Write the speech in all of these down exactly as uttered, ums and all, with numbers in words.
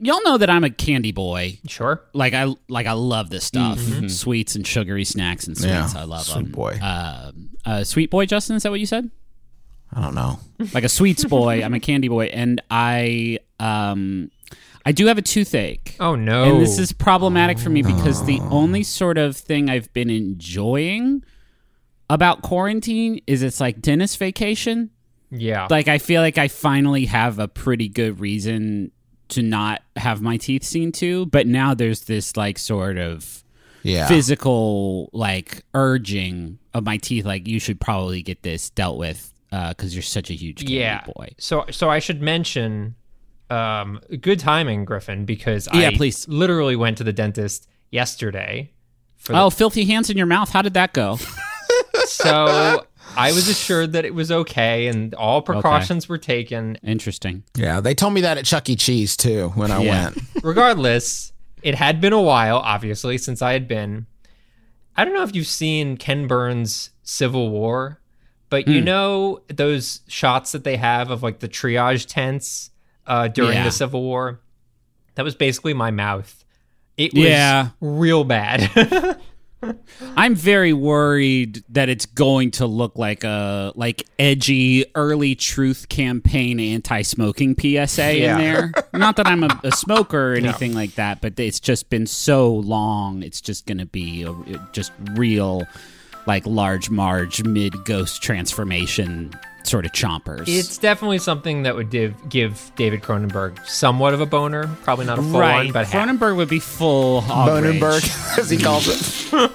y'all know that I'm a candy boy. Sure. Like I like I love this stuff, mm-hmm. sweets and sugary snacks and sweets. Yeah, I love sweet them. boy. Uh, uh, sweet boy, Justin. Is that what you said? I don't know. Like a sweets boy. I'm a candy boy, and I um I do have a toothache. Oh no! And this is problematic oh, for me because no. the only sort of thing I've been enjoying about quarantine is it's like dentist vacation. Yeah. Like I feel like I finally have a pretty good reason to not have my teeth seen to, but now there's this like sort of yeah. physical like urging of my teeth. Like you should probably get this dealt with because uh, you're such a huge candy yeah. boy. So, so I should mention um, good timing, Griffin, because yeah, I please. literally went to the dentist yesterday. For oh, the- filthy hands in your mouth. How did that go? So I was assured that it was okay and all precautions okay. were taken. Interesting. Yeah, they told me that at Chuck E. Cheese, too, when I yeah. went. Regardless, it had been a while, obviously, since I had been. I don't know if you've seen Ken Burns' Civil War, but you mm. know those shots that they have of like the triage tents uh, during yeah. the Civil War? That was basically my mouth. It was yeah. real bad. I'm very worried that it's going to look like a like edgy early truth campaign anti-smoking P S A yeah. in there. Not that I'm a, a smoker or anything no. like that, but it's just been so long. It's just going to be a, just real, like large Marge mid ghost transformation sort of chompers. It's definitely something that would give give David Cronenberg somewhat of a boner. Probably not a full right. one, but Cronenberg half. would be full Bonenberg, as he calls it.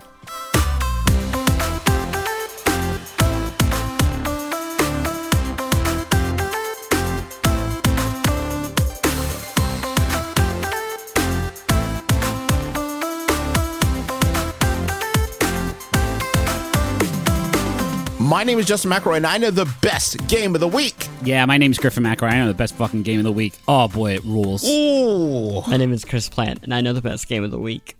My name is Justin McElroy, and I know the best game of the week. Yeah, my name's Griffin McElroy. I know the best fucking game of the week. Oh, boy, it rules. Ooh. My name is Chris Plant, and I know the best game of the week.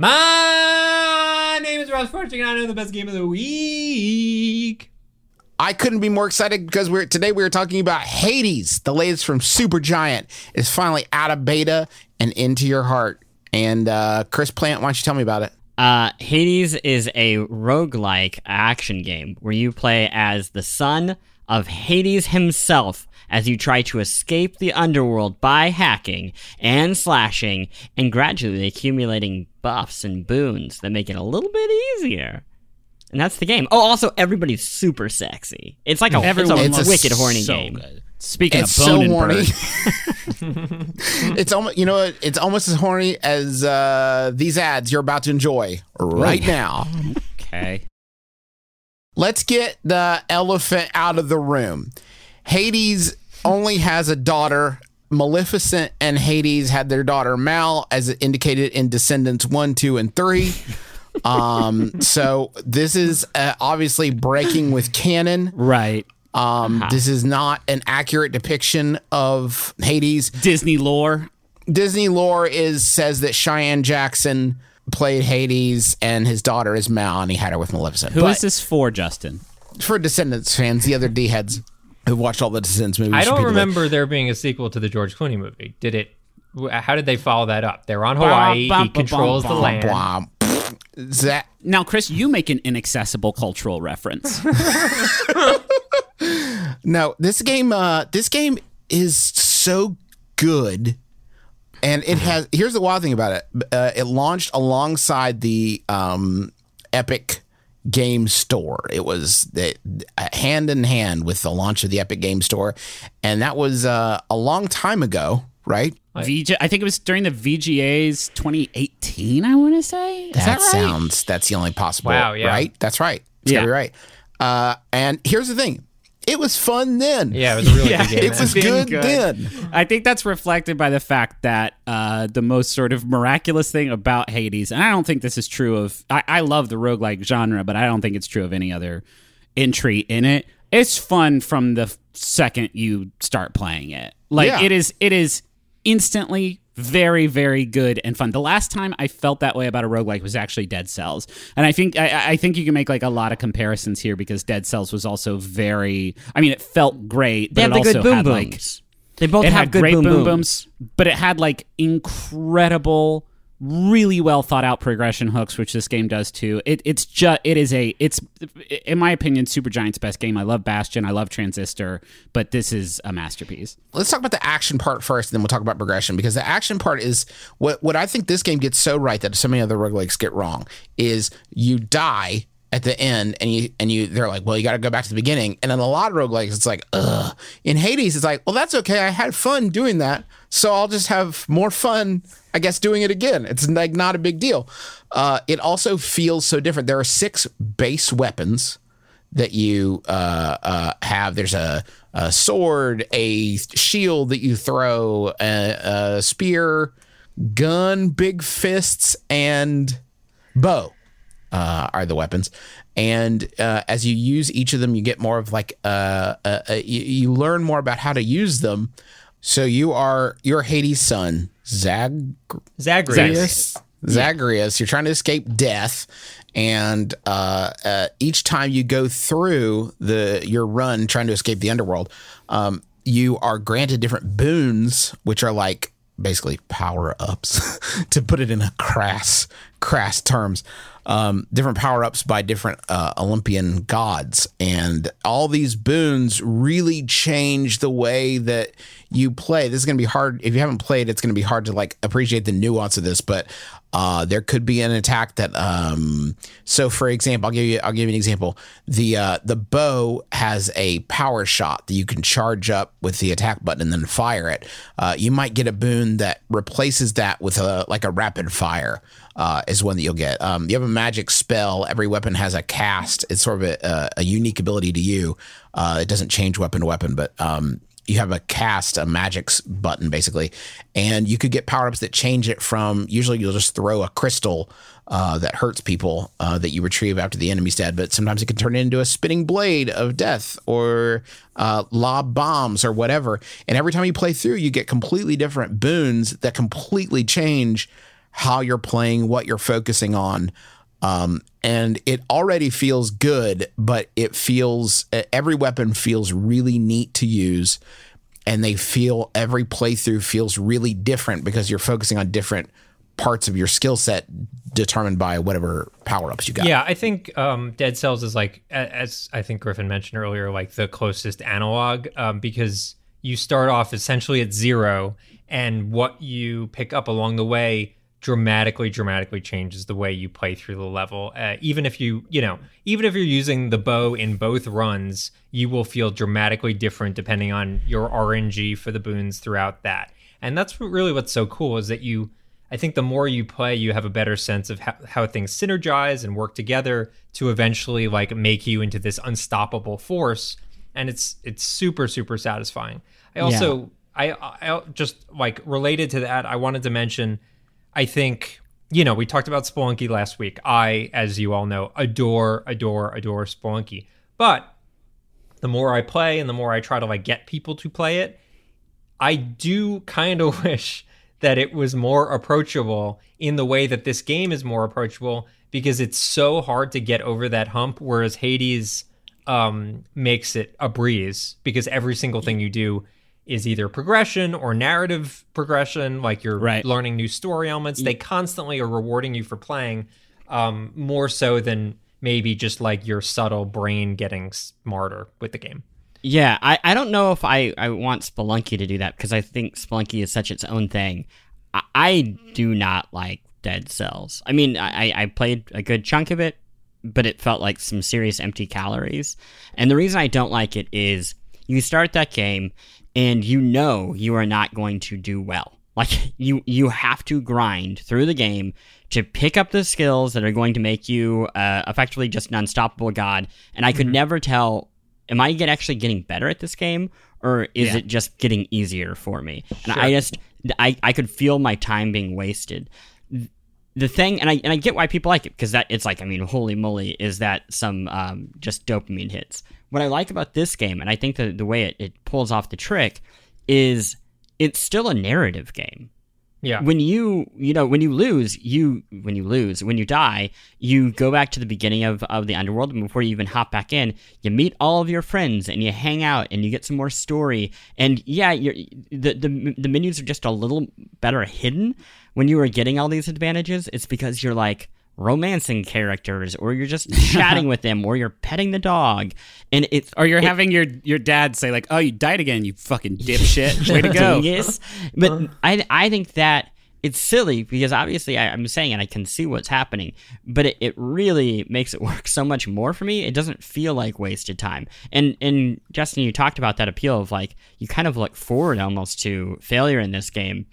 My name is Ross Fortune, and I know the best game of the week. I couldn't be more excited because we're today we were talking about Hades, the latest from Supergiant, is finally out of beta and into your heart. And uh, Chris Plant, why don't you tell me about it? Uh, Hades is a roguelike action game where you play as the son of Hades himself as you try to escape the underworld by hacking and slashing and gradually accumulating buffs and boons that make it a little bit easier. And that's the game. Oh, also, everybody's super sexy. It's like a, it's a it's wicked a horny so game. Good. Speaking it's of so bone horny. and It's almost, you know, it's almost as horny as uh, these ads you're about to enjoy right Ooh. now. Okay. Let's get the elephant out of the room. Hades only has a daughter. Maleficent and Hades had their daughter Mal, as indicated in Descendants one, two, and three. um, so this is uh, obviously breaking with canon. Right. Um, uh-huh. This is not an accurate depiction of Hades. Disney lore. Disney lore is says that Cheyenne Jackson played Hades and his daughter is Mal, and he had her with Maleficent. Who but is this for, Justin? For Descendants fans, the other D-heads who watched all the Descendants movies. I don't remember there being a sequel to the George Clooney movie. Did it? How did they follow that up? They're on Hawaii. He controls the land. That now, Chris, you make an inaccessible cultural reference. No, this game, uh, this game is so good, and it has. Here's the wild thing about it: uh, it launched alongside the um, Epic Game Store. It was the, hand in hand with the launch of the Epic Game Store, and that was uh, a long time ago, right? V G, I think it was during the V G A's twenty eighteen. I want to say. Is that, that right? sounds. That's the only possible. Wow. Yeah. Right. That's right. It's yeah. gotta be right. Uh, and here's the thing. It was fun then. Yeah, it was a really yeah, good game. It was good, good then. I think that's reflected by the fact that uh, the most sort of miraculous thing about Hades, and I don't think this is true of, I, I love the roguelike genre, but I don't think it's true of any other entry in it. It's fun from the second you start playing it. Like yeah. it is, it is instantly very, very good and fun. The last time I felt that way about a roguelike was actually Dead Cells. And I think I, I think you can make like a lot of comparisons here because Dead Cells was also very, I mean, it felt great, but they have it the also good boom had booms. like They both it have had good great boom, boom booms. booms, but it had like incredible, really well thought out progression hooks, which this game does too. It, it's just, it is a, it's, in my opinion, Supergiant's best game. I love Bastion, I love Transistor, but this is a masterpiece. Let's talk about the action part first, and then we'll talk about progression, because the action part is what what I think this game gets so right that so many other roguelikes get wrong. Is you die at the end, and you and you they're like, well, you got to go back to the beginning. And in a lot of roguelikes, it's like, ugh. In Hades, it's like, well, that's okay. I had fun doing that, so I'll just have more fun, I guess, doing it again. It's like not a big deal. Uh, it also feels so different. There are six base weapons that you uh, uh, have. There's a, a sword, a shield that you throw, a, a spear, gun, big fists, and bow. Uh, are the weapons, and uh, as you use each of them, you get more of like uh, uh, uh, you, you learn more about how to use them. So you are you're Hades' son, Zag Zagreus. Zagreus. You're trying to escape death, and uh, uh, each time you go through the your run trying to escape the underworld, um, you are granted different boons, which are like basically power ups, to put it in a crass crass terms. Um, different power-ups by different uh, Olympian gods, and all these boons really change the way that you play. This is going to be hard. If you haven't played, it's going to be hard to like appreciate the nuance of this, but uh, there could be an attack that um, so for example, I'll give you I'll give you an example. The uh, the bow has a power shot that you can charge up with the attack button and then fire it. Uh, you might get a boon that replaces that with a like a rapid fire. Uh, is one that you'll get. Um, you have a magic spell. Every weapon has a cast. It's sort of a, a, a unique ability to you. Uh, it doesn't change weapon to weapon, but um, you have a cast, a magic button, basically. And you could get power-ups that change it from, usually you'll just throw a crystal uh, that hurts people uh, that you retrieve after the enemy's dead, but sometimes it can turn into a spinning blade of death or uh, lob bombs or whatever. And every time you play through, you get completely different boons that completely change how you're playing, what you're focusing on. Um, and it already feels good, but it feels, every weapon feels really neat to use. And they feel, every playthrough feels really different because you're focusing on different parts of your skill set determined by whatever power-ups you got. Yeah, I think um, Dead Cells is like, as I think Griffin mentioned earlier, like the closest analog um, because you start off essentially at zero, and what you pick up along the way dramatically, dramatically changes the way you play through the level. Uh, even if you, you know, even if you're using the bow in both runs, you will feel dramatically different depending on your R N G for the boons throughout that. And that's really what's so cool is that you, I think the more you play, you have a better sense of how, how things synergize and work together to eventually like make you into this unstoppable force. And it's, it's super, super satisfying. I also, yeah. I, I just like related to that, I wanted to mention, I think, you know, we talked about Spelunky last week. I, as you all know, adore, adore, adore Spelunky. But the more I play and the more I try to like get people to play it, I do kind of wish that it was more approachable in the way that this game is more approachable, because it's so hard to get over that hump, whereas Hades um, makes it a breeze, because every single thing you do is either progression or narrative progression, like you're right. learning new story elements. They constantly are rewarding you for playing, um, more so than maybe just like your subtle brain getting smarter with the game. Yeah, I, I don't know if I, I want Spelunky to do that, because I think Spelunky is such its own thing. I, I do not like Dead Cells. I mean, I, I played a good chunk of it, but it felt like some serious empty calories. And the reason I don't like it is you start that game and you know you are not going to do well. Like, you, you have to grind through the game to pick up the skills that are going to make you uh, effectively just an unstoppable god. And I could mm-hmm. never tell, am I get actually getting better at this game, or is yeah. it just getting easier for me? And sure. I just, I, I could feel my time being wasted. The thing, and I and I get why people like it, because that it's like, I mean, holy moly, is that some um, just dopamine hits. What I like about this game, and I think the, the way it, it pulls off the trick, is it's still a narrative game. Yeah. When you, you know, when you lose, you, when you lose, when you die, you go back to the beginning of, of the underworld. And before you even hop back in, you meet all of your friends and you hang out and you get some more story. And yeah, you're, the, the, the menus are just a little better hidden when you are getting all these advantages. It's because you're like romancing characters, or you're just chatting with them, or you're petting the dog. And it's, Or you're it, having your, your dad say like, oh, you died again, you fucking dipshit. Way to go. Dingus. But I, I think that it's silly because obviously I, I'm saying, and I can see what's happening, but it, it really makes it work so much more for me. It doesn't feel like wasted time. And and Justin, you talked about that appeal of like, you kind of look forward almost to failure in this game.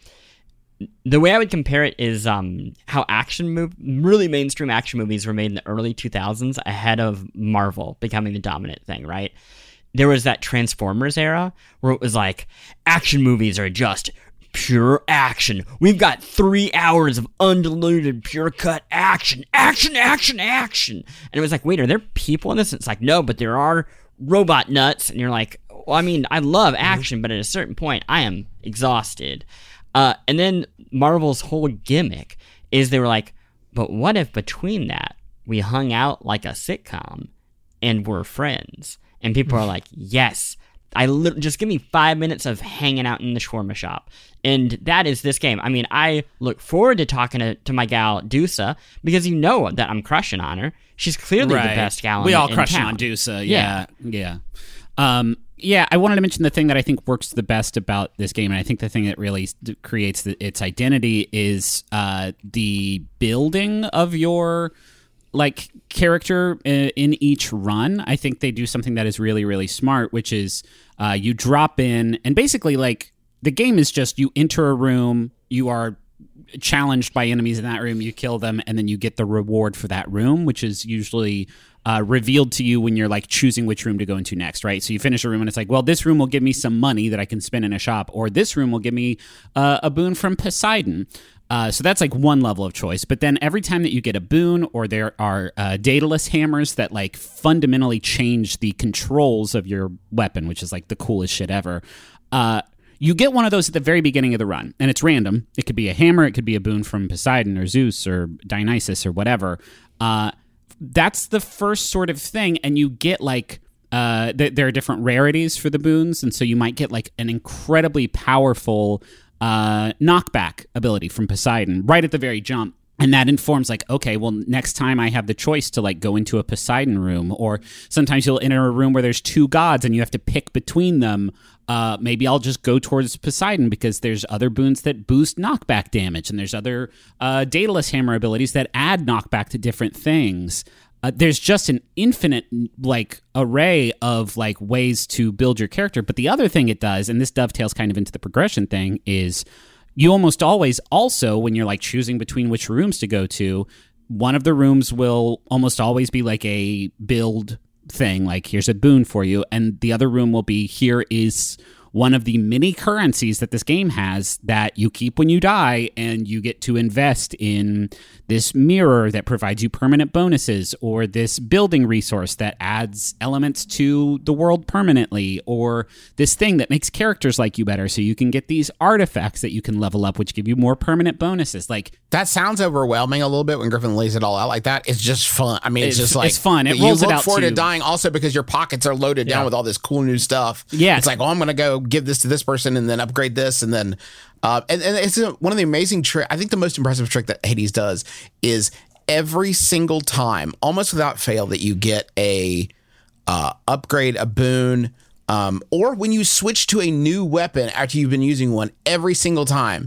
The way I would compare it is um, how action move, really mainstream action movies were made in the early two thousands ahead of Marvel becoming the dominant thing, right? There was that Transformers era where it was like, action movies are just pure action. We've got three hours of undiluted, pure cut action, action, action, action. And it was like, wait, are there people in this? And it's like, no, but there are robot nuts. And you're like, well, I mean, I love action, but at a certain point, I am exhausted. Uh, and then Marvel's whole gimmick is they were like, but what if between that we hung out like a sitcom and we're friends? And people are like, yes, I li- just give me five minutes of hanging out in the shawarma shop. And that is this game. I mean, I look forward to talking to, to my gal, Dusa, because you know that I'm crushing on her. She's clearly Right. the best gal We in, all in crushing town. on Dusa. Yeah. Yeah. Um, yeah, I wanted to mention the thing that I think works the best about this game, and I think the thing that really s- creates the, its identity is uh, the building of your like character uh, in each run. I think they do something that is really, really smart, which is uh, you drop in, and basically like the game is just you enter a room, you are challenged by enemies in that room, you kill them, and then you get the reward for that room, which is usually uh, revealed to you when you're like choosing which room to go into next, right? So you finish a room and it's like, well, this room will give me some money that I can spend in a shop, or this room will give me uh, a boon from Poseidon. Uh, so that's like one level of choice. But then every time that you get a boon, or there are uh, Daedalus hammers that like fundamentally change the controls of your weapon, which is like the coolest shit ever. Uh, you get one of those at the very beginning of the run, and it's random. It could be a hammer, it could be a boon from Poseidon or Zeus or Dionysus or whatever. Uh, that's the first sort of thing, and you get like uh, th- there are different rarities for the boons, and so you might get like an incredibly powerful uh, knockback ability from Poseidon right at the very jump. And that informs like, okay, well, next time I have the choice to like go into a Poseidon room, or sometimes you'll enter a room where there's two gods and you have to pick between them. Uh, maybe I'll just go towards Poseidon because there's other boons that boost knockback damage, and there's other uh, Daedalus hammer abilities that add knockback to different things. Uh, there's just an infinite like array of like ways to build your character. But the other thing it does, and this dovetails kind of into the progression thing, is you almost always also, when you're like choosing between which rooms to go to, one of the rooms will almost always be like a build thing, like here's a boon for you, and the other room will be, here is one of the many currencies that this game has that you keep when you die, and you get to invest in this mirror that provides you permanent bonuses, or this building resource that adds elements to the world permanently, or this thing that makes characters like you better, so you can get these artifacts that you can level up, which give you more permanent bonuses. Like, That sounds overwhelming a little bit when Griffin lays it all out like that. It's just fun. I mean, it's, It's- just like it's fun. It you rolls it look out forward to- to dying also because your pockets are loaded Yeah. down with all this cool new stuff. Yeah. It's like, oh, I'm going to go give this to this person and then upgrade this. And then, uh, and, and it's a, one of the amazing trick. I think the most impressive trick that Hades does is every single time, almost without fail, that you get a uh, upgrade, a boon, um, or when you switch to a new weapon after you've been using one, every single time,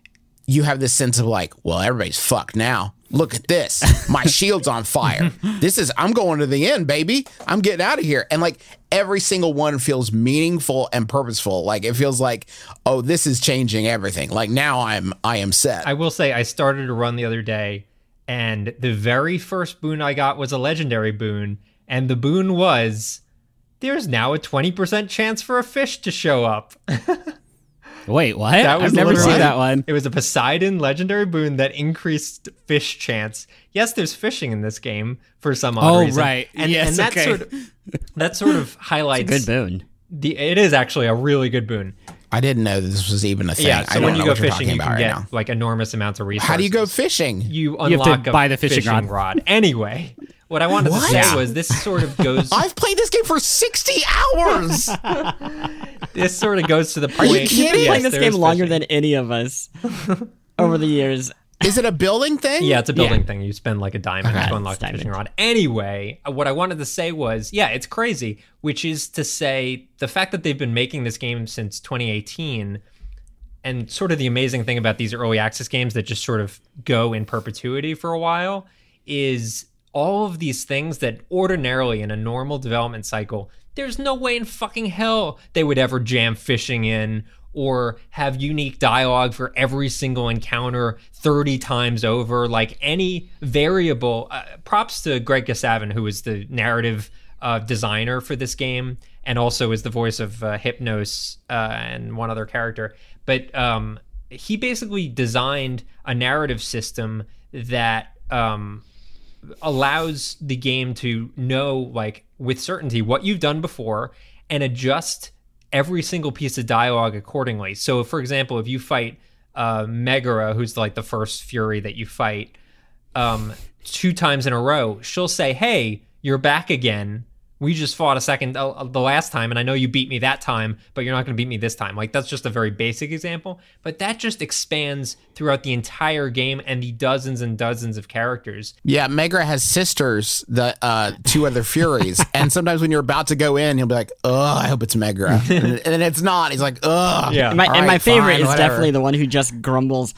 you have this sense of like, well, everybody's fucked now. Look at this. My shield's on fire. This is, I'm going to the end, baby. I'm getting out of here. And like every single one feels meaningful and purposeful. Like it feels like, oh, this is changing everything. Like now I'm, I am set. I will say I started a run the other day, and the very first boon I got was a legendary boon, and the boon was, there's now a twenty percent chance for a fish to show up. wait, what? That was I've never literally- seen that one. It was a Poseidon legendary boon that increased fish chance. Yes, there's fishing in this game for some odd Oh, reason. right. And, Yes, and that okay. sort of that sort of highlights Good boon. the it is actually a really good boon. I didn't know that this was even a thing. Yeah, I so don't when you know go what you're fishing, talking you about can right get now. like enormous amounts of resources. How do you go fishing? You You have to unlock a buy the fishing fishing, rod. rod. Anyway, what I wanted What? to say Yeah. was this sort of goes. I've played this game for sixty hours. This sort of goes to the you point. kidding? You've been Yes, playing this there game is longer fishing. than any of us over the years. Is it a building thing? Yeah, it's a building Yeah. thing. You spend like a diamond Okay. to unlock It's the fishing diamond. rod. Anyway, what I wanted to say was, yeah, it's crazy, which is to say the fact that they've been making this game since twenty eighteen, and sort of the amazing thing about these early access games that just sort of go in perpetuity for a while is all of these things that ordinarily in a normal development cycle, there's no way in fucking hell they would ever jam fishing in or have unique dialogue for every single encounter thirty times over, like any variable. Uh, props to Greg Kasavin, who is the narrative uh, designer for this game and also is the voice of uh, Hypnos uh, and one other character. But um, he basically designed a narrative system that um, allows the game to know, like, with certainty what you've done before and adjust every single piece of dialogue accordingly. So, for example, if you fight uh, Megara, who's like the first Fury that you fight, um, two times in a row, she'll say, "Hey, you're back again. We just fought a second uh, the last time, and I know you beat me that time, but you're not going to beat me this time." Like, that's just a very basic example, but that just expands throughout the entire game and the dozens and dozens of characters. Yeah, Megara has sisters, the uh, two other Furies, and sometimes when you're about to go in, he'll be like, "Oh, I hope it's Megara," and, and then it's not. He's like, "Ugh." Yeah. And my, all and right, my favorite fine, is whatever. definitely the one who just grumbles,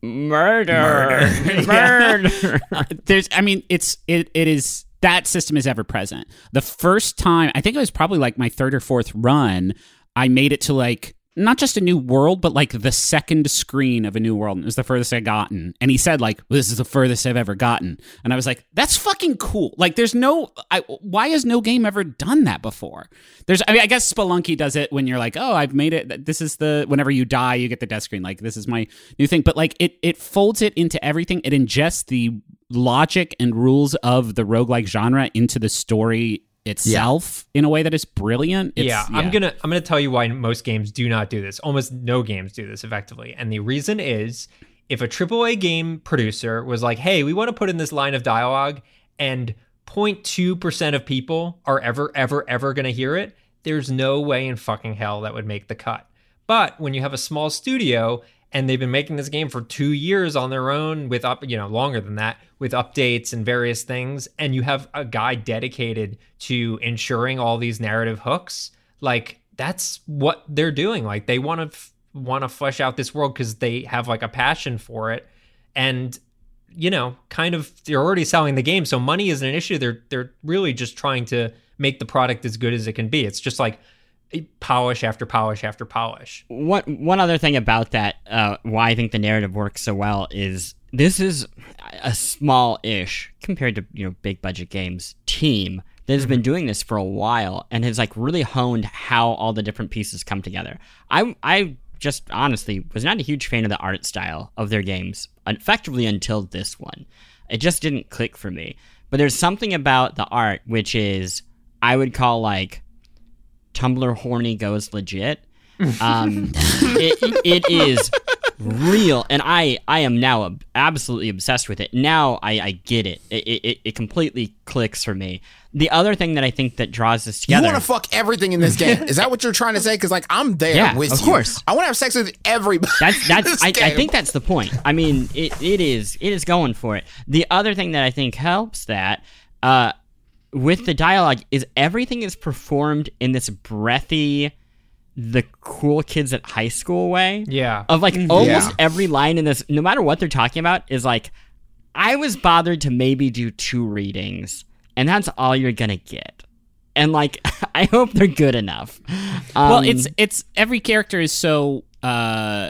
"Murder, murder." There's, I mean, it's it it is that system is ever present. The first time, I think it was probably like my third or fourth run, I made it to like not just a new world, but like the second screen of a new world. And it was the furthest I gotten. And he said like, well, "This is the furthest I've ever gotten." And I was like, that's fucking cool. Like, there's no, I, why has no game ever done that before? There's, I mean, I guess Spelunky does it when you're like, oh, I've made it. This is the, whenever you die, you get the death screen. Like, this is my new thing. But like, it, it folds it into everything. It ingests the logic and rules of the roguelike genre into the story itself in a way that is brilliant. It's, yeah, I'm gonna I'm gonna tell you why most games do not do this. Almost no games do this effectively, and the reason is if a triple A game producer was like, "Hey, we want to put in this line of dialogue," and zero point two percent of people are ever ever ever gonna hear it, there's no way in fucking hell that would make the cut. But when you have a small studio and they've been making this game for two years on their own with up, you know, longer than that, with updates and various things, and you have a guy dedicated to ensuring all these narrative hooks, like that's what they're doing. Like they want to f- want to flesh out this world because they have like a passion for it, and you know, kind of they're already selling the game, so money isn't an issue. They're they're really just trying to make the product as good as it can be. It's just like polish after polish after polish. One one other thing about that, uh, why I think the narrative works so well is this is a small-ish compared to you know big budget games team that has been doing this for a while and has like really honed how all the different pieces come together. I I just honestly was not a huge fan of the art style of their games, effectively until this one. It just didn't click for me. But there's something about the art which is I would call like Tumblr horny goes legit. Um, it, it is real, and I, I am now ab- absolutely obsessed with it. Now I, I get it. It, it. it completely clicks for me. The other thing that I think that draws this You together... want to fuck everything in this game? Is that what you're trying to say? Because like I'm there Yeah, with of you. course. I want to have sex with everybody. That's in that's. this I, I game. think that's the point. I mean, it, it is it is going for it. The other thing that I think helps that uh, with the dialogue is everything is performed in this breathy, the cool kids at high school way. Yeah. Of like almost Yeah. every line in this, no matter what they're talking about, is like, I was bothered to maybe do two readings, and that's all you're gonna get. And like, I hope they're good enough. Um, Well, it's it's every character is so uh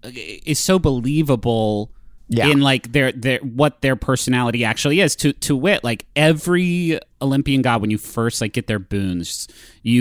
is so believable Yeah. in like their their what their personality actually is. To to wit, like every Olympian god when you first like get their boons, you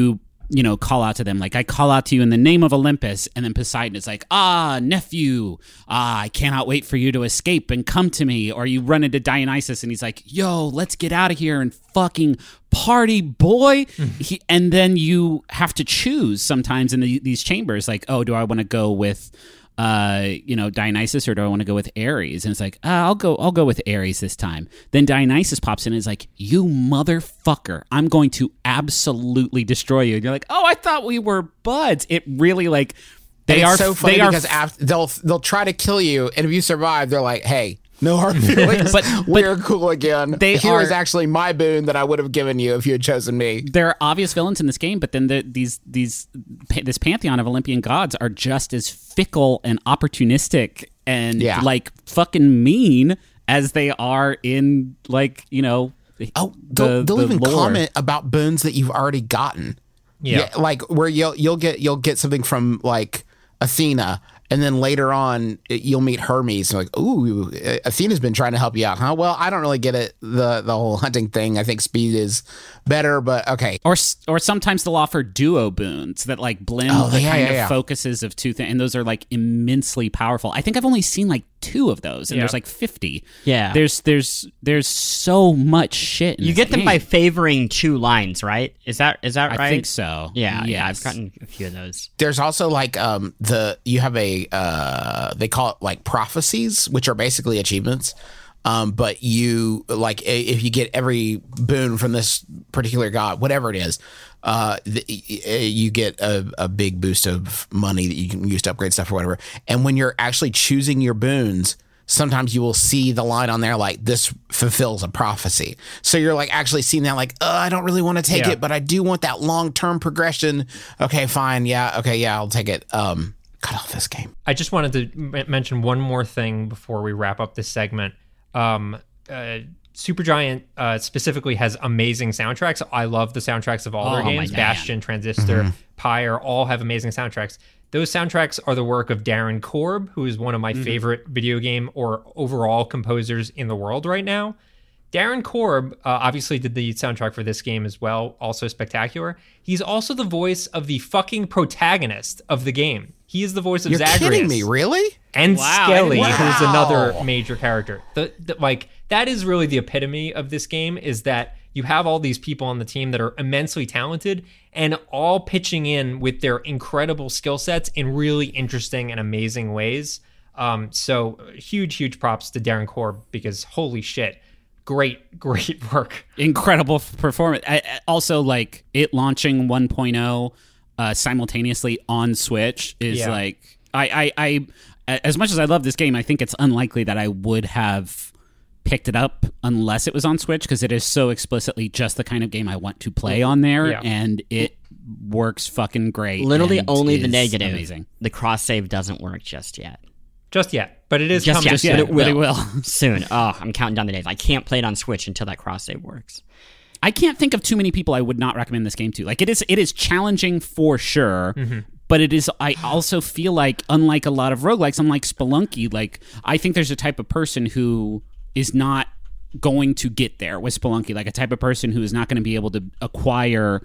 you know, call out to them. Like, I call out to you in the name of Olympus. And then Poseidon is like, ah, nephew, ah, I cannot wait for you to escape and come to me. Or you run into Dionysus and he's like, yo, let's get out of here and fucking party, boy. he, and then you have to choose sometimes in the, these chambers, like, oh, do I want to go with Uh, you know, Dionysus, or do I want to go with Ares? And it's like, uh, I'll go, I'll go with Ares this time. Then Dionysus pops in and is like, you motherfucker, I'm going to absolutely destroy you. And you're like, oh, I thought we were buds. It really like they And are it's so funny they are because after, they'll they'll try to kill you, and if you survive, they're like, hey. No hard feelings. But- we're cool again. they Here are- is actually my boon that I would have given you if you had chosen me. there are obvious villains in this game, but then the, these these pa- this pantheon of Olympian gods are just as fickle and opportunistic and Yeah. like fucking mean as they are in like you know. Oh, the- they'll, they'll the even lore. comment about boons that you've already gotten. Yeah. like where you'll you'll get you'll get something from like Athena. And then later on, it, you'll meet Hermes. And like, ooh, Athena's been trying to help you out, huh? Well, I don't really get it, the the whole hunting thing. I think speed is better, but okay. Or or sometimes they'll offer duo boons that like blend Oh, the yeah, kind yeah, of yeah. focuses of two things, and those are like immensely powerful. I think I've only seen like two of those, and Yeah. there's like fifty. Yeah. there's there's there's so much shit. In You this get them game. by favoring two lines, right? Is that is that I right? think so. Yeah, yeah, I've Yes. gotten a few of those. There's also like um the you have a uh they call it like prophecies, which are basically achievements. Um, but you like i- if you get every boon from this particular god, whatever it is, uh, the, you get a, a big boost of money that you can use to upgrade stuff or whatever. And when you're actually choosing your boons, sometimes you will see the line on there like this fulfills a prophecy. So you're like actually seeing that like, oh, I don't really want to take Yeah. it, but I do want that long term progression. Okay, fine, yeah, okay, yeah, I'll take it. Um, cut off this game. I just wanted to m- mention one more thing before we wrap up this segment. Um, uh, Supergiant uh, specifically has amazing soundtracks. I love the soundtracks of all Oh, their my games. God. Bastion, Transistor, Pyre, all have amazing soundtracks. Those soundtracks are the work of Darren Korb, who is one of my favorite video game or overall composers in the world right now. Darren Korb uh, obviously did the soundtrack for this game as well, also spectacular. He's also the voice of the fucking protagonist of the game. He is the voice of You're Zagreus. kidding me, really? And Wow, I Skelly, didn't- who's Wow. another major character. The, the like that is really the epitome of this game, is that you have all these people on the team that are immensely talented and all pitching in with their incredible skill sets in really interesting and amazing ways. Um, so huge, huge props to Darren Korb, because holy shit, great, great work. incredible f- performance. I, I- also, like it launching one point oh uh, simultaneously on Switch is Yeah. like I, I, I, as much as I love this game, I think it's unlikely that I would have picked it up unless it was on Switch, because it is so explicitly just the kind of game I want to play on there, Yeah. and it works fucking great. Literally and only the is negative. Amazing. The cross save doesn't work just yet. Just yet, but it is Just coming. yet, yeah, but it but will. it will. Soon. Oh, I'm counting down the days. I can't play it on Switch until that cross save works. I can't think of too many people I would not recommend this game to. Like it is, it is challenging for sure. But it is. I also feel like, unlike a lot of roguelikes, unlike Spelunky, like I think there's a type of person who is not going to get there with Spelunky. Like a type of person who is not going to be able to acquire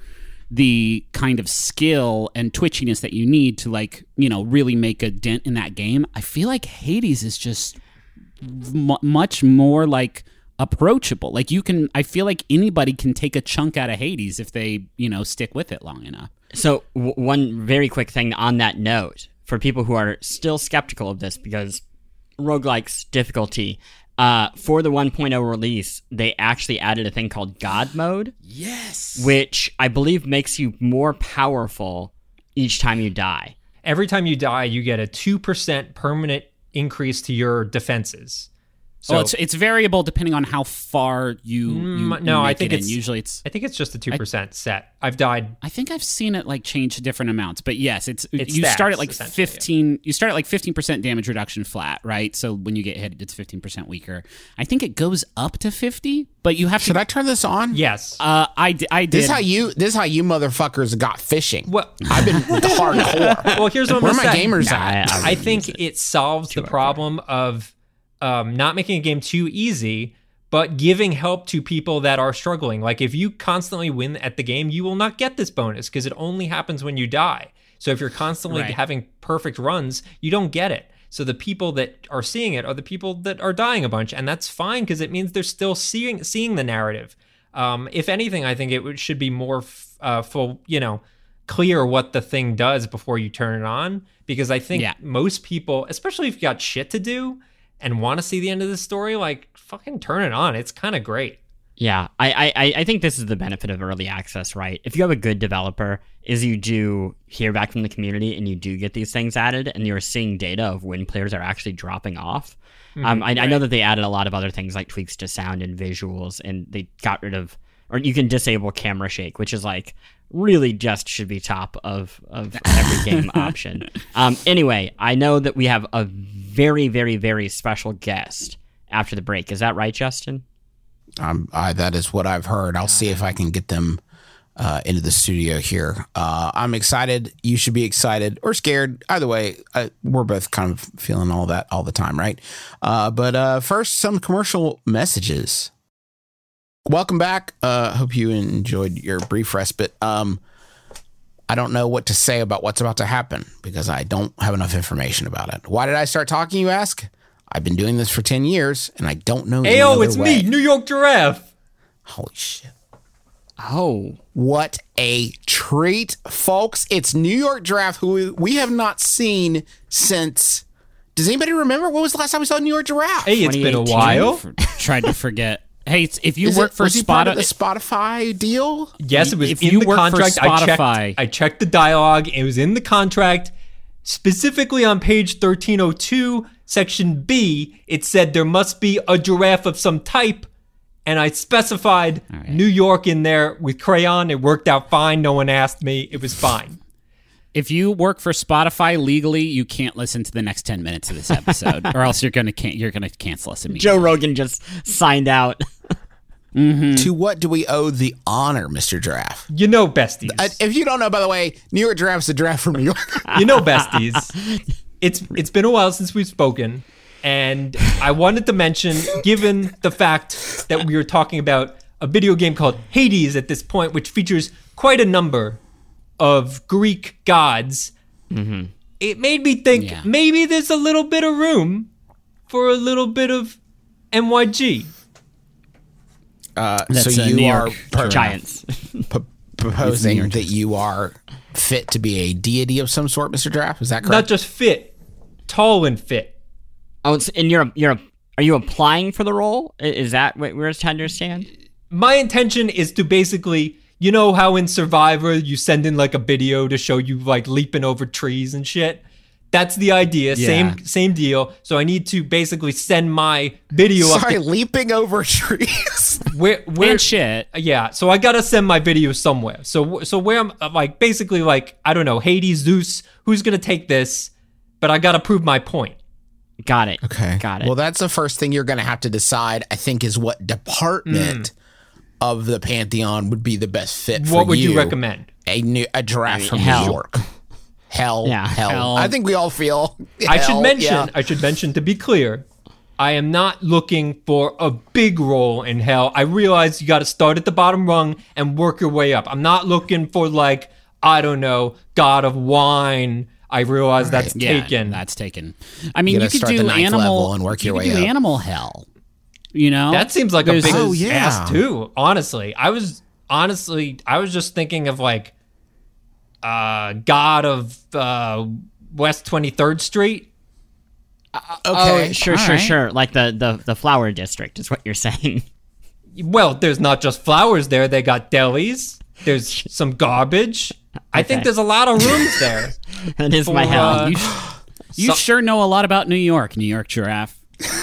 the kind of skill and twitchiness that you need to, like, you know, really make a dent in that game. I feel like Hades is just m- much more like approachable. Like you can, I feel like anybody can take a chunk out of Hades if they, you know, stick with it long enough. So, w- one very quick thing on that note, for people who are still skeptical of this, because roguelike's difficulty, uh, for the one point oh release, they actually added a thing called God Mode. Yes. Which I believe makes you more powerful each time you die. Every time you die, you get a two percent permanent increase to your defenses. So, well, it's it's variable depending on how far you. you Mm, you no, I make think it in. it's- usually it's. I think it's just a two percent set. I've died. I think I've seen it like change to different amounts, but yes, it's, It's you start stats, at like essentially, yeah. fifteen. You start at like fifteen percent damage reduction flat, right? So when you get hit, it's fifteen percent weaker. I think it goes up to fifty, but you have Should to. I turn this on? Yes. Uh, I d- I did. This is how you. This is how you motherfuckers got fishing. Well, I've been hardcore. well, here's what I'm Where are gonna my say. gamers Nah, at? I- I I wouldn't think use it. it solves the problem of um, not making a game too easy, but giving help to people that are struggling. Like if you constantly win at the game, you will not get this bonus because it only happens when you die. So if you're constantly Right. having perfect runs, you don't get it. So the people that are seeing it are the people that are dying a bunch, and that's fine because it means they're still seeing seeing the narrative. Um, if anything, I think it would, should be more f- uh, full, you know, clear what the thing does before you turn it on, because I think Yeah. most people, especially if you got shit to do and want to see the end of the story, like fucking turn it on. It's kind of great. Yeah, I, I I think this is the benefit of early access, right? If you have a good developer, is you do hear back from the community and you do get these things added, and you're seeing data of when players are actually dropping off. Mm-hmm, um, I, right. I know that they added a lot of other things like tweaks to sound and visuals, and they got rid of, or you can disable camera shake, which is like really just should be top of of every game option. Um, anyway, I know that we have a very very very special guest after the break. Is that right, Justin? Um, I, that is what I've heard. I'll see if I can get them uh, into the studio here. Uh, I'm excited. You should be excited or scared. Either way, I, we're both kind of feeling all that all the time, right? Uh, but uh, first, some commercial messages. Welcome back. Uh, hope you enjoyed your brief respite. Um, I don't know what to say about what's about to happen because I don't have enough information about it. Why did I start talking, you ask? I've been doing this for ten years, and I don't know any Ayo, other it's way. me, New York Giraffe. Holy shit. Oh, What a treat, folks. It's New York Giraffe, who we have not seen since... Does anybody remember? When was the last time we saw New York Giraffe? Hey, it's been a twenty eighteen. while. For- tried to forget. Hey, it's, if you Is work it, for was he part of the Spotify, Spotify deal? Yes, it was If in you the work for contract. I checked, Spotify- I checked the dialogue. It was in the contract. Specifically on page thirteen oh two, section B, it said there must be a giraffe of some type. And I specified right. New York in there with crayon. It worked out fine. No one asked me. It was fine. if you work for Spotify legally, you can't listen to the next ten minutes of this episode, or else you're gonna can- you're gonna cancel us immediately. Joe Rogan just signed out. To what do we owe the honor, Mister Giraffe? You know besties. Uh, if you don't know, by the way, New York Giraffe's a giraffe from New York. You know besties. It's it's been a while since we've spoken, and I wanted to mention, given the fact that we were talking about a video game called Hades at this point, which features quite a number of Greek gods, it made me think Yeah. maybe there's a little bit of room for a little bit of N Y G. Uh, That's, so uh, you New are York per- Giants. p- proposing that you are fit to be a deity of some sort, Mister Giraffe? Is that correct? Not just fit, tall and fit. Oh, it's, and you're you're are you applying for the role? I- Is that what we're trying to understand? My intention is to basically, you know how in Survivor you send in like a video to show you like leaping over trees and shit? That's the idea. Yeah. Same same deal. So I need to basically send my video Sorry, up leaping over trees. to where where And shit. yeah, so I gotta send my video somewhere. So so where I'm uh, like basically like I don't know, Hades, Zeus, who's gonna take this? But I gotta prove my point. Got it. Okay. Got it. Well, that's the first thing you're going to have to decide, I think, is what department of the Pantheon would be the best fit for What would you recommend? A new a giraffe from hell. New York. Hell, Yeah. hell. Hell. I think we all feel. I should hell, mention, yeah. I should mention to be clear, I am not looking for a big role in hell. I realize you got to start at the bottom rung and work your way up. I'm not looking for like, I don't know, God of Wine. I realize that's Yeah, taken. that's taken. I mean, You you, gotta could start do the ninth animal level and work you your could way do up. animal hell. You know, That seems like a There's- big Oh, yeah. ass too. Honestly, I was honestly, I was just thinking of like, uh, God of uh, West twenty-third Street. Okay. Oh, sure, all sure, right. sure. Like the, the the flower district is what you're saying. Well, there's not just flowers there. They got delis. There's some garbage. I think Okay. there's a lot of rooms there. That is my For, hell. uh, you, sh- you So- sure know a lot about New York, New York Giraffe.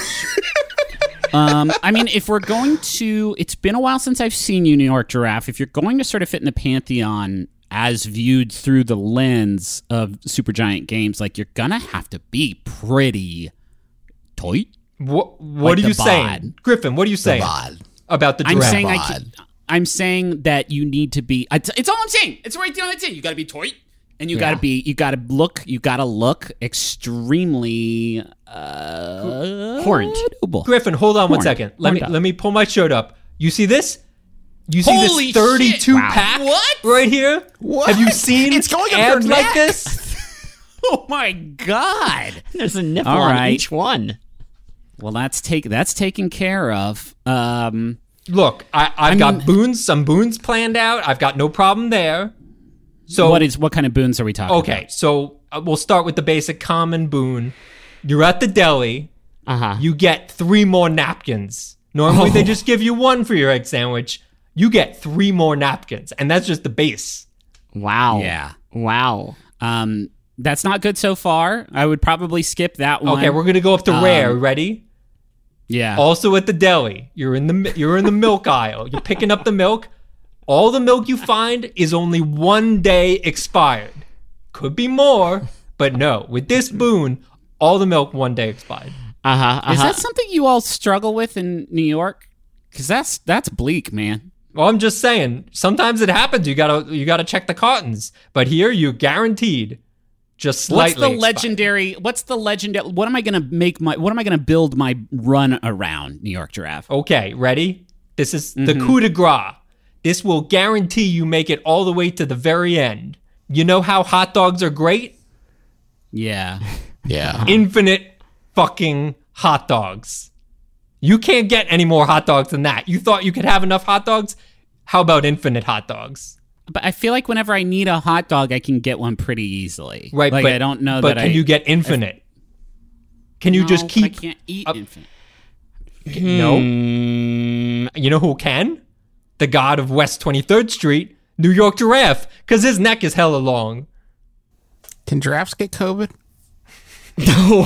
um, I mean, if we're going to, it's been a while since I've seen you, New York Giraffe. If you're going to sort of fit in the pantheon as viewed through the lens of Supergiant Games, like you're gonna have to be pretty tight. What, what Like are the you saying, bod. Griffin? What are you saying bod. about the I'm giraffe? saying I bod. can, I'm saying that you need to be. It's, it's all I'm saying. It's right there on the tin. You got to be tight, and you got to be. You got to look. You got to look extremely uh, Horned. mobile. Griffin, hold on one Corn. second. Let Corn me dog. let me pull my shirt up. You see this? You see Holy this thirty-two shit. Wow. pack What? right here? What? Have you seen It's going up your abs like neck. this? Oh my god! There's a nipple All on right. each one. Well, that's take that's taken care of. Um, Look, I, I've I got mean- boons, some boons planned out. I've got no problem there. So what is what kind of boons are we talking okay, about? so uh, we'll start with the basic common boon. You're at the deli. Uh huh. You get three more napkins. Normally Oh. they just give you one for your egg sandwich. You get three more napkins, and that's just the base. Wow. Yeah. Wow. Um, that's not good so far. I would probably skip that one. Okay, we're gonna go up to Um, rare. Ready? yeah. Also at the deli, you're in the you're in the milk aisle. You're picking up the milk. All the milk you find is only one day expired. Could be more, but no. With this boon, all the milk one day expired. Uh huh. Uh Is huh. that something you all struggle with in New York? Because that's that's bleak, man. Well, I'm just saying. Sometimes it happens. You gotta you gotta check the cartons. But here, you're guaranteed. Just What's slightly. the expired. legendary? What's the legendary? What am I going to make my? What am I going to build my run around? New York Giraffe. Okay, ready? This is the Mm-hmm. coup de grace. This will guarantee you make it all the way to the very end. You know how hot dogs are great? Yeah. Yeah. Infinite fucking hot dogs. You can't get any more hot dogs than that. You thought you could have enough hot dogs? How about infinite hot dogs? But I feel like whenever I need a hot dog, I can get one pretty easily. Right, Like but I don't know But that can I. you get infinite? Can you No, just but keep? I can't eat up- infinite. No. Mm, You know who can? The god of West twenty-third Street, New York Giraffe, because his neck is hella long. Can giraffes get COVID? no.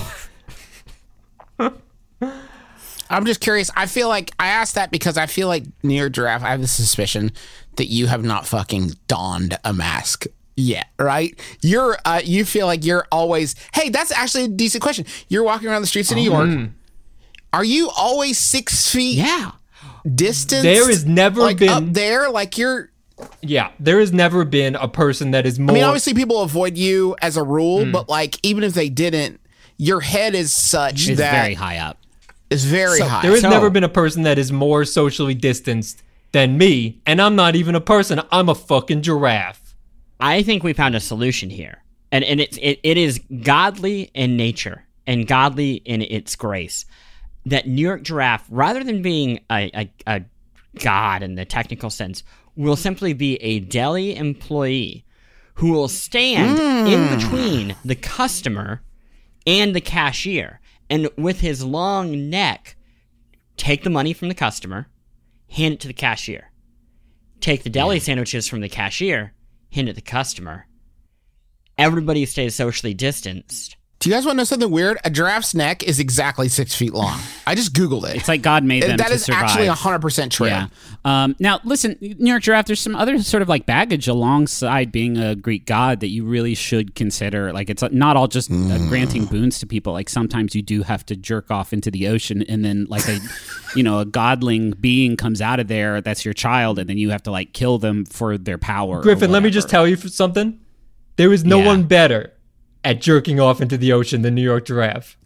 I'm just curious. I feel like I asked that because I feel like New York Giraffe, I have the suspicion that you have not fucking donned a mask yet, right? You're, uh, you feel like you're always, hey, that's actually a decent question. You're walking around the streets of New York. Are you always six feet Yeah. distance? There has never like been- up there, like you're, Yeah, there has never been a person that is more. I mean, obviously people avoid you as a rule, Hmm. but like, even if they didn't, your head is such It's that very high up. it's very So, high. there has So- never been a person that is more socially distanced than me, and I'm not even a person. I'm a fucking giraffe. I think we found a solution here, and and it's it, it is godly in nature and godly in its grace. That New York Giraffe, rather than being a, a, a god in the technical sense, will simply be a deli employee who will stand in between the customer and the cashier, and with his long neck, take the money from the customer, hand it to the cashier. Take the deli sandwiches from the cashier, hand it to the customer. Everybody stays socially distanced. Do you guys want to know something weird? A giraffe's neck is exactly six feet long. I just Googled it. It's like God made them And that to is survive. actually one hundred percent true. Yeah. Um, now, listen, New York Giraffe, there's some other sort of like baggage alongside being a Greek god that you really should consider. Like, it's not all just uh, granting boons to people. Like, sometimes you do have to jerk off into the ocean, and then, like, a, you know, a godling being comes out of there that's your child, and then you have to, like, kill them for their power. or Griffin, let me whatever. just tell you something. There is no Yeah. one better at jerking off into the ocean than New York Giraffe.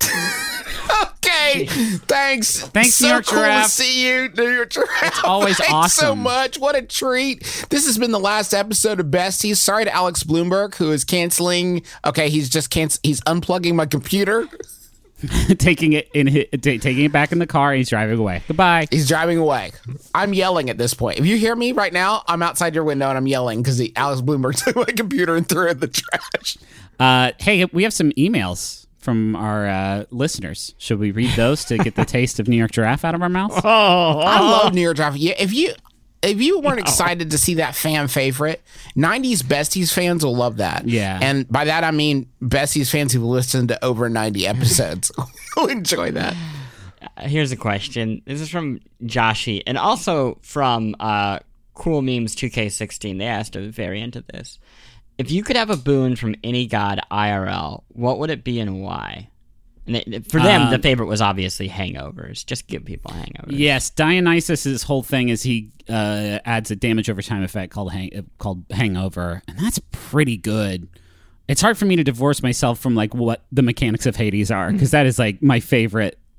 Okay. Thanks. Thanks, so New York cool Giraffe. to see you, New York Giraffe. It's always Thanks so awesome. much. What a treat. This has been the last episode of Besties. Sorry to Alex Bloomberg, who is canceling. Okay, he's just canc- He's unplugging my computer. taking it in, hi- ta- taking it back in the car. And he's driving away. Goodbye. He's driving away. I'm yelling at this point. If you hear me right now, I'm outside your window and I'm yelling because Alex Bloomberg took my computer and threw it in the trash. Uh, hey, we have some emails from our uh, listeners. Should we read those to get the taste of New York Giraffe out of our mouths? I love New York Giraffe. Yeah, if you if you weren't excited to see that fan favorite, nineties Besties fans will love that. Yeah. And by that I mean Besties fans who've listened to over ninety episodes will enjoy that. Here's a question. This is from Joshi, and also from uh, Cool Memes two K sixteen. They asked a variant of this. If you could have a boon from any god I R L, what would it be and why? And they, for them, the Um, favorite was obviously hangovers. Just give people hangovers. Yes, Dionysus' whole thing is he uh, adds a damage over time effect called hang- uh, called Hangover, and that's pretty good. It's hard for me to divorce myself from like what the mechanics of Hades are, because that is like my favorite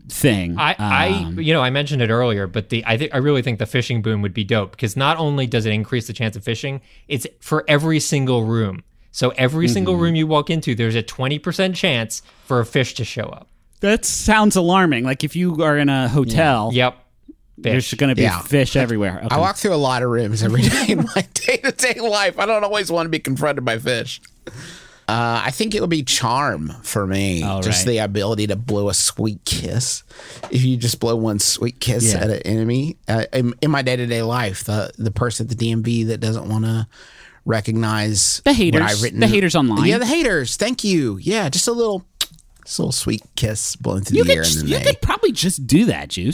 thing. I, Um, I, you know, I mentioned it earlier, but the I think I really think the fishing boon would be dope because not only does it increase the chance of fishing, it's for every single room. So every mm-hmm. single room you walk into, there's a twenty percent chance for a fish to show up. That sounds alarming. Like if you are in a hotel, yeah. Yep, fish. There's going to be yeah. fish everywhere. Okay. I walk through a lot of rooms every day in my day-to-day life. I don't always want to be confronted by fish. Uh, I think it would be charm for me. Oh, just right. the ability to blow a sweet kiss. If you just blow one sweet kiss Yeah. at an enemy. Uh, in, in my day-to-day life, the, the person at the D M V that doesn't want to recognize The what haters. I've written. The haters online. Yeah, the haters. Thank you. Yeah, just a little, just a little sweet kiss blown through You the could, air. And then you they, could probably just do that, Juice.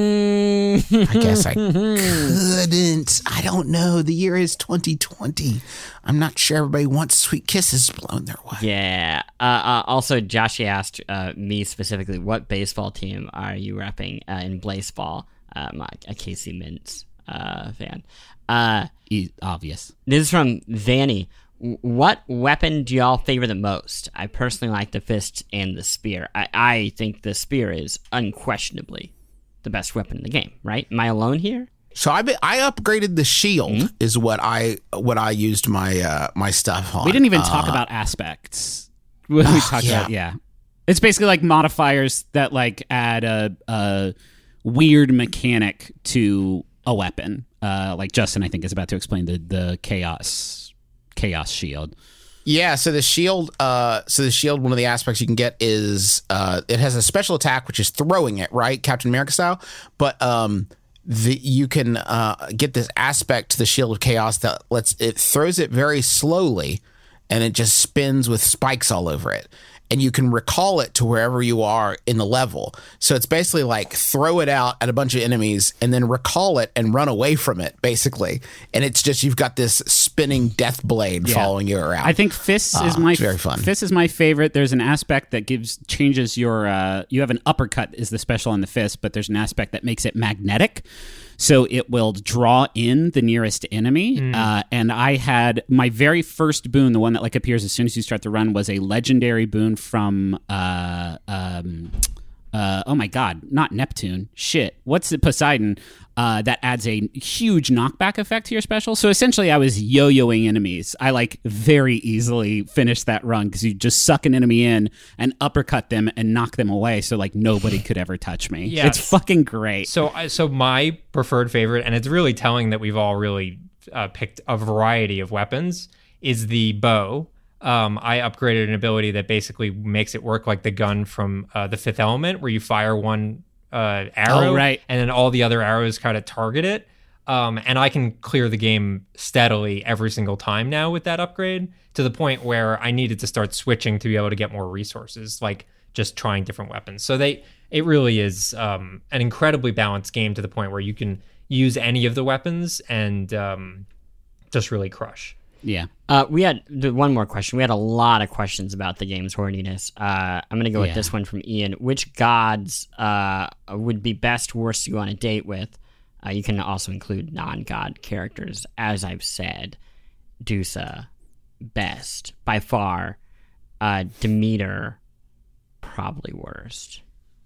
I guess I couldn't. I don't know. The year is twenty twenty. I'm not sure everybody wants sweet kisses blown their way. Yeah. Uh, uh, also, Joshy asked uh, me specifically, what baseball team are you repping uh, in Blaseball? Um, a Casey Mintz uh, fan. Uh, E- obvious. this is from Vanny. W- What weapon do y'all favor the most? I personally like the fist and the spear. I, I think the spear is unquestionably the best weapon in the game, right? Am I alone here? So I be, I upgraded the shield Mm-hmm. is what I what I used my uh, my stuff on. We didn't even Uh, talk about aspects. We we talked yeah. about yeah. It's basically like modifiers that like add a, a weird mechanic to a weapon. Uh, like Justin, I think, is about to explain the the chaos chaos shield. Yeah, so the shield, uh, so the shield, one of the aspects you can get is uh, it has a special attack, which is throwing it, right, Captain America style. But um, the, you can uh, get this aspect to the shield of chaos that lets it throws it very slowly, and it just spins with spikes all over it. And you can recall it to wherever you are in the level. So it's basically like throw it out at a bunch of enemies and then recall it and run away from it, basically. And it's just you've got this spinning death blade Yeah. following you around. I think fists is Uh, my it's very fun. Fists is my favorite. There's an aspect that gives changes your. Uh, you have an uppercut is the special on the fist, but there's an aspect that makes it magnetic, so it will draw in the nearest enemy. Hmm. Uh, and I had my very first boon, the one that like appears as soon as you start the run, was a legendary boon from. Uh, um, uh, oh my god, not Neptune. Shit, what's it? Poseidon. Uh, that adds a huge knockback effect to your special. So essentially, I was yo-yoing enemies. I like very easily finished that run because you just suck an enemy in and uppercut them and knock them away. So like nobody could ever touch me. Yes. It's fucking great. So, I- so my preferred favorite, and it's really telling that we've all really uh, picked a variety of weapons, is the bow. Um, I upgraded an ability that basically makes it work like the gun from uh, the Fifth Element, where you fire one uh, arrow, Oh, right. and then all the other arrows kind of target it. Um, and I can clear the game steadily every single time now with that upgrade, to the point where I needed to start switching to be able to get more resources, like just trying different weapons. So they, it really is um, an incredibly balanced game, to the point where you can use any of the weapons and um, just really crush. Yeah. Uh, we had the, one more question. We had a lot of questions about the game's horniness. Uh, I'm going to go with Yeah. this one from Ian. Which gods uh, would be best, worst to go on a date with? Uh, you can also include non-god characters. As I've said, Dusa, best. By far. Uh, Demeter, probably worst.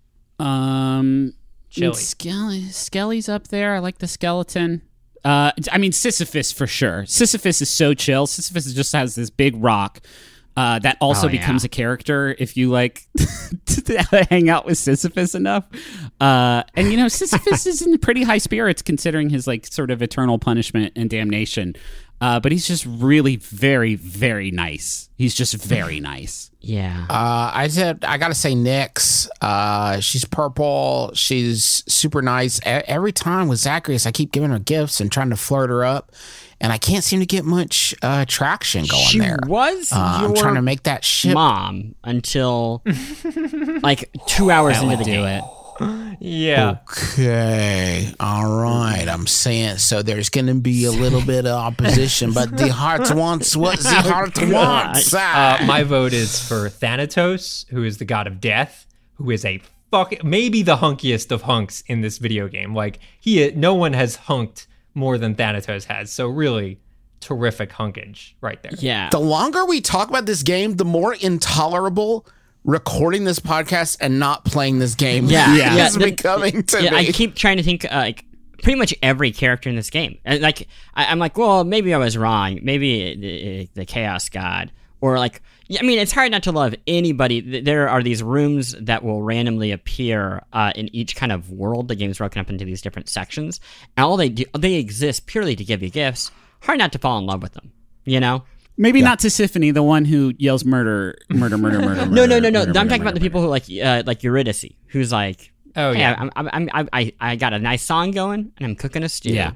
Um, Chili. Skelly, Skelly's up there. I like the skeleton. Uh, I mean, Sisyphus for sure. Sisyphus is so chill. Sisyphus just has this big rock uh, that also Oh, yeah. becomes a character if you like to hang out with Sisyphus enough. Uh, and you know, Sisyphus is in pretty high spirits considering his like sort of eternal punishment and damnation. Uh, but he's just really very, very nice. He's just very nice. Yeah. Uh, I said I gotta say Nyx. Uh, she's purple. She's super nice. E- every time with Zacharias, I keep giving her gifts and trying to flirt her up, and I can't seem to get much uh, traction going she there. was Uh, your I'm trying to make that ship. mom until like two hours That into would the do game. it. Yeah. Okay, all right. I'm saying so. There's going to be a little bit of opposition, but the heart wants what the heart wants. Uh, my vote is for Thanatos, who is the god of death, who is a fuck, maybe the hunkiest of hunks in this video game. Like he, no one has hunked more than Thanatos has. So really terrific hunkage right there. Yeah. The longer we talk about this game, the more intolerable recording this podcast and not playing this game. Yeah, Yeah. yeah. is the- becoming to yeah, me. I keep trying to think uh, like pretty much every character in this game. And, like I, I'm like, well, maybe I was wrong. Maybe the, the Chaos God, or like, I mean, it's hard not to love anybody. There are these rooms that will randomly appear uh, in each kind of world. The game's broken up into these different sections, and all they do, they exist purely to give you gifts. Hard not to fall in love with them, you know. Maybe not Tisiphone, the one who yells murder, murder, murder, murder. No, no, no, no. murder, I'm murder, talking about the murder, people who like uh, like Eurydice, who's like, Oh, hey, yeah. I'm, I'm, I'm, I, I, I got a nice song going, and I'm cooking a stew. Yeah.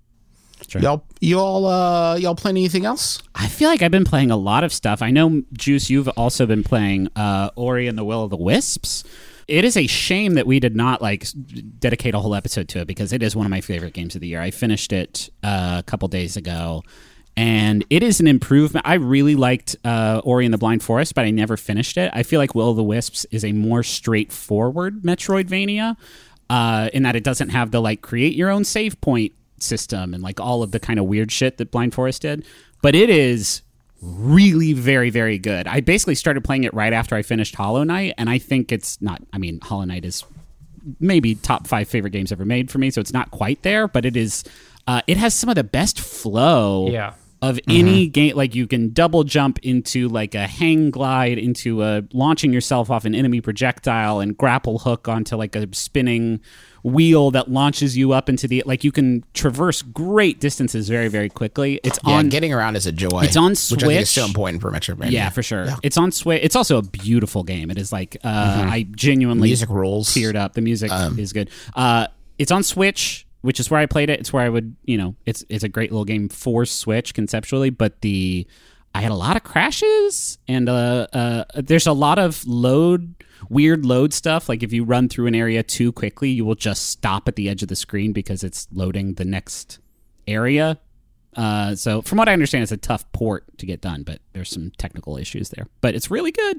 Y'all, y'all, uh, y'all playing anything else? I feel like I've been playing a lot of stuff. I know, Juice, you've also been playing uh, Ori and the Will of the Wisps. It is a shame that we did not like dedicate a whole episode to it because it is one of my favorite games of the year. I finished it uh, a couple days ago, and it is an improvement. I really liked uh, Ori and the Blind Forest, but I never finished it. I feel like Will of the Wisps is a more straightforward Metroidvania uh, in that it doesn't have the like create your own save point system and like all of the kind of weird shit that Blind Forest did, but it is really very, very good. I basically started playing it right after I finished Hollow Knight, and I think it's not, I mean, Hollow Knight is maybe top five favorite games ever made for me, so it's not quite there, but it is, uh, it has some of the best flow Yeah. of any game. Like you can double jump into like a hang glide into a launching yourself off an enemy projectile and grapple hook onto like a spinning wheel that launches you up into the, like you can traverse great distances very, very quickly. It's Yeah, on getting around is a joy. It's on which I think is so Switch. important for Metroidvania. yeah, for sure. It's on Switch. It's also a beautiful game. It is like uh, I genuinely Music rules. teared up. The music is good. Uh, it's on Switch, which is where I played it. It's where I would, you know, it's it's a great little game for Switch conceptually. But the I had a lot of crashes, and uh, uh, there's a lot of load. Weird load stuff. Like if you run through an area too quickly, you will just stop at the edge of the screen because it's loading the next area. Uh, so from what I understand, it's a tough port to get done, but there's some technical issues there. But it's really good.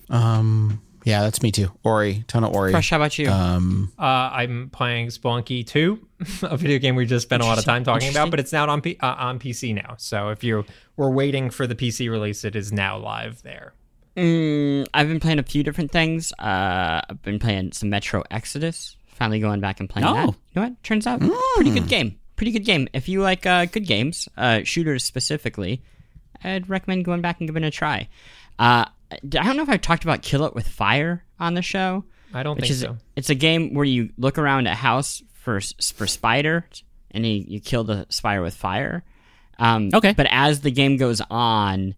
Um, yeah, that's me too. Ori, ton of Ori. Crush, how about you? Um, Uh, I'm playing Spelunky two, a video game we just spent a lot of time talking about, but it's now on P- uh, on P C now. So if you were waiting for the P C release, it is now live there. Mm, I've been playing a few different things. Uh, I've been playing some Metro Exodus. Finally going back and playing Oh. that. You know what? Turns out, pretty good game. Pretty good game. If you like uh, good games, uh, shooters specifically, I'd recommend going back and giving it a try. Uh, I don't know if I've talked about Kill It With Fire on the show. I don't Which think is, so. It's a game where you look around a house for s- for spiders, and you, you kill the spider with fire. Um, Okay. But as the game goes on,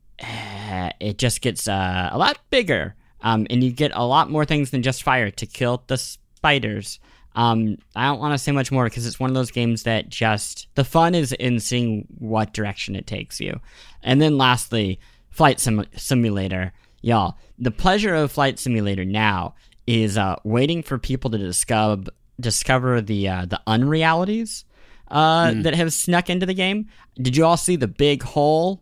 uh, it just gets uh, a lot bigger, um, and you get a lot more things than just fire to kill the spiders. Um, I don't want to say much more because it's one of those games that just the fun is in seeing what direction it takes you. And then lastly, Flight sim- Simulator, y'all. The pleasure of Flight Simulator now is uh, waiting for people to discover discover the uh, the unrealities uh, that have snuck into the game. Did you all see the big hole?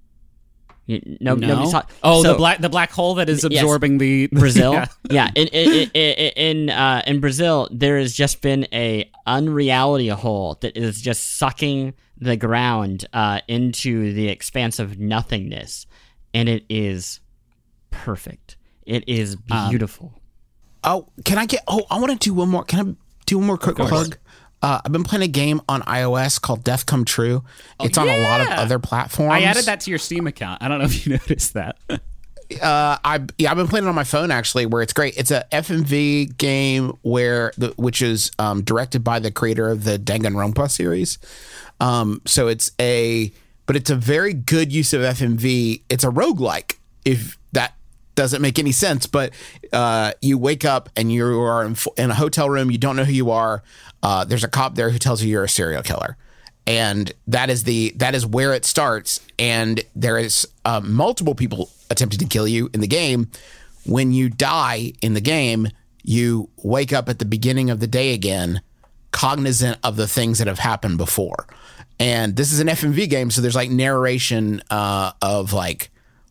You, no, No. nobody saw. Oh, So- the black the black hole that is Yes. absorbing the Brazil. Yeah. yeah, in in in in, uh, in Brazil, there has just been a unreality hole that is just sucking the ground uh, into the expanse of nothingness, and it is perfect. It is beautiful. oh, can I get? Oh, I want to do one more. Can I do one more quick plug? Uh, I've been playing a game on iOS called Death Come True. It's on a lot of yeah. other platforms. I added that to your Steam account. I don't know if you noticed that. Uh, I yeah, I've been playing it on my phone actually, where it's great. It's a F M V game where the which is um, directed by the creator of the Danganronpa series. Um, so it's a, but it's a very good use of F M V. It's a roguelike, if that doesn't make any sense. But uh, you wake up and you are in, in a hotel room. You don't know who you are. Uh, there's a cop there who tells you you're a serial killer. And that is the that is where it starts. And there is uh, multiple people attempting to kill you in the game. When you die in the game, you wake up at the beginning of the day again, cognizant of the things that have happened before. And this is an F M V game, so there's like narration uh, of like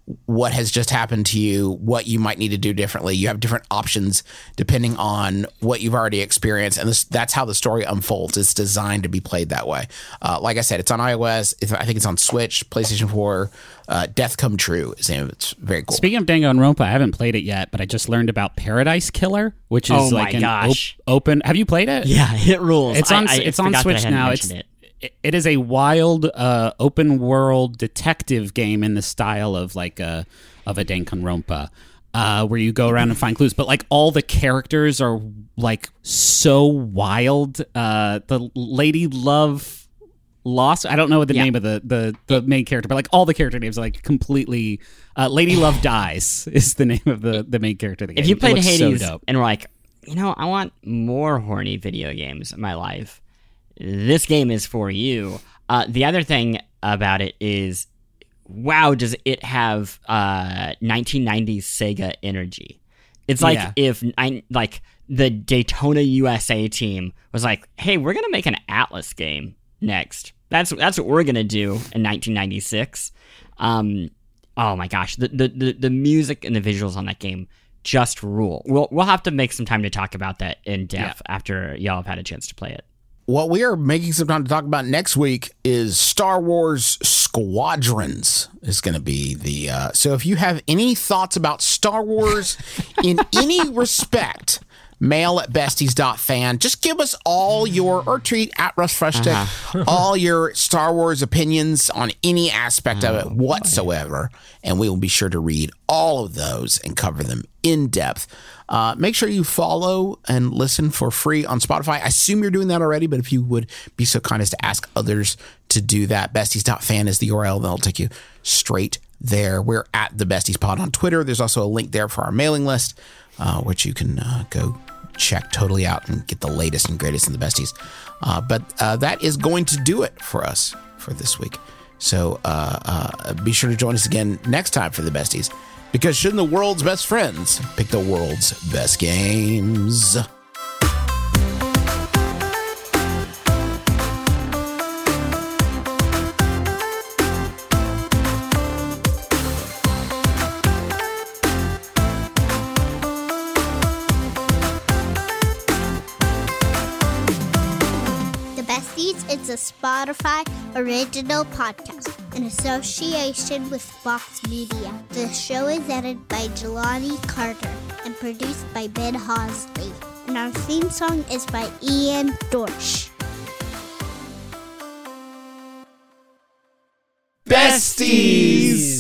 what has just happened to you, what you might need to do differently. You have different options depending on what you've already experienced, and this, that's how the story unfolds. It's designed to be played that way. Uh, like I said, it's on iOS. It's, I think it's on Switch, PlayStation four. Uh, Death Come True is the name of it. It's very cool. Speaking of Danganronpa, I haven't played it yet, but I just learned about Paradise Killer, which is Oh my like an gosh. op- open. Have you played it? Yeah, it rules. It's on. I, I it's on forgot that I Switch hadn't now. mentioned It's it. it is a wild uh, open world detective game in the style of like a of a Danganronpa, uh, where you go around and find clues. But like all the characters are like so wild. Uh, the Lady Love Lost. I don't know what the Yeah. name of the, the the main character, but like all the character names are like completely. Uh, Lady Love Dies is the name of the the main character of the game. If you It played looks Hades so dope. and were like, you know, I want more horny video games in my life, this game is for you. Uh, the other thing about it is, wow, does it have uh, nineteen nineties Sega energy? It's like Yeah. if I like the Daytona U S A team was like, hey, we're gonna make an Atlas game next. That's that's what we're gonna do in nineteen ninety-six. Um, oh my gosh, the, the the the music and the visuals on that game just rule. We'll we'll have to make some time to talk about that in depth after y'all have had a chance to play it. What we are making some time to talk about next week is Star Wars Squadrons is going to be the, uh, so if you have any thoughts about Star Wars in any respect, mail at besties dot fan. Just give us all your, or tweet at Russ Frushtick, uh-huh. all your Star Wars opinions on any aspect of it whatsoever. And we will be sure to read all of those and cover them in depth. Uh, make sure you follow and listen for free on Spotify. I assume you're doing that already, but if you would be so kind as to ask others to do that, besties dot fan is the U R L. That'll take you straight there. We're at the Besties Pod on Twitter. There's also a link there for our mailing list, uh, which you can uh, go check totally out and get the latest and greatest in the Besties. Uh, but uh, that is going to do it for us for this week. So uh, uh, be sure to join us again next time for the Besties. Because shouldn't the world's best friends pick the world's best games? The Besties is a Spotify original podcast in association with Fox Media. The show is edited by Jelani Carter and produced by Ben Hosley. And our theme song is by Ian Dorsch. Besties!